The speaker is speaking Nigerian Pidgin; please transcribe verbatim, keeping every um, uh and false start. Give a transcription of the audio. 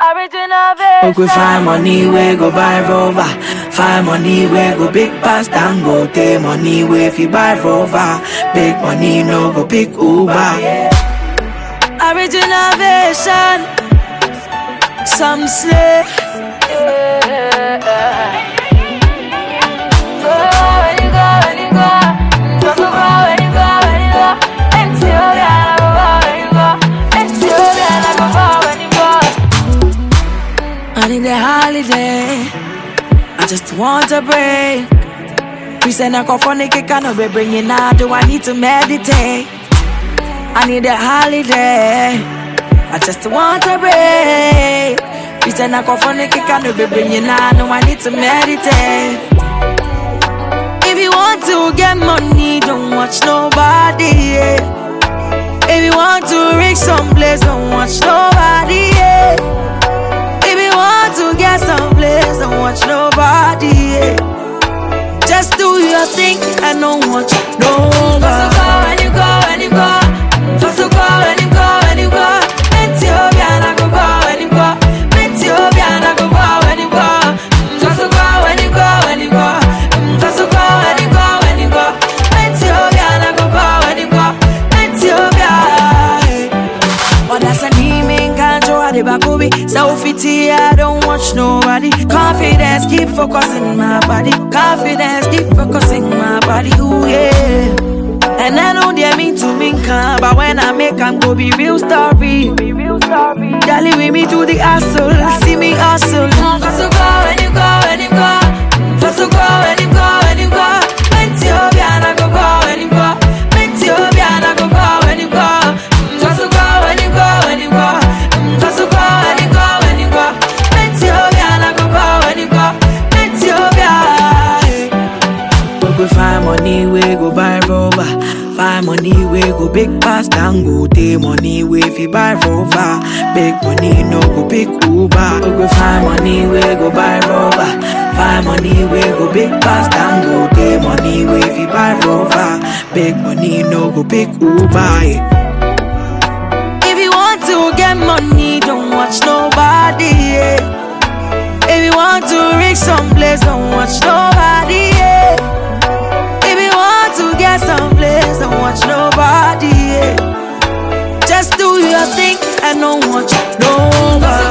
Original version. Make we find money, we go buy Rover. Find money, we go big pass Dangote. Money, we fi buy Rover. Big money, no go pick Uber. Original version. Some slay. I need a holiday. I just want a break. We say I go for the kick, I know we bringing out. Do I need to meditate? I need a holiday. I just want a break. We say I go for the kick, I know we bringing out. No, I need to meditate. If you want to get money, don't watch nobody. Yeah. If you want to reach some place, don't watch nobody. Yeah. If you want to get some place, don't watch nobody. Yeah. Just do your thing and don't watch nobody. Just go and you go and you go. Just go and you go and you go. Ethiopia and I go go and you go. Ethiopia and I go go and you go. Just go and you go and you go. Just go and you go and you go. Ethiopia and I go go and you go. Ethiopia. Oh, that's an email, can't show the bakubi. Selfie, I don't watch nobody. Confidence, keep focusing my body. Confidence, keep focusing my body. Ooh, yeah. And I know they mean to me, but when I make them go be real story. Dally with me to the hustle, see me hustle. Just go and you go and you go. Just go and you go and you go. Ethiopia and I go go and you go. Ethiopia and I go go and you go. Just go and you go and you go. Just go and you go and you go. Ethiopia and I go go and you go. Ethiopia. We go find money, we go buy Rover. Find money, we go big pass Dangote. Money, we fi buy Rover. Big money, no go pick Uber. We go find money, we go buy Rover. Find money, we go big pass Dangote. Money, we fi buy Rover. Big money, no go pick Uber. If you want to get money, don't watch nobody. Yeah. If you want to reach some place, don't watch nobody. Yeah. If you want to get some place, don't watch nobody. Yeah. Just do your thing and don't watch nobody.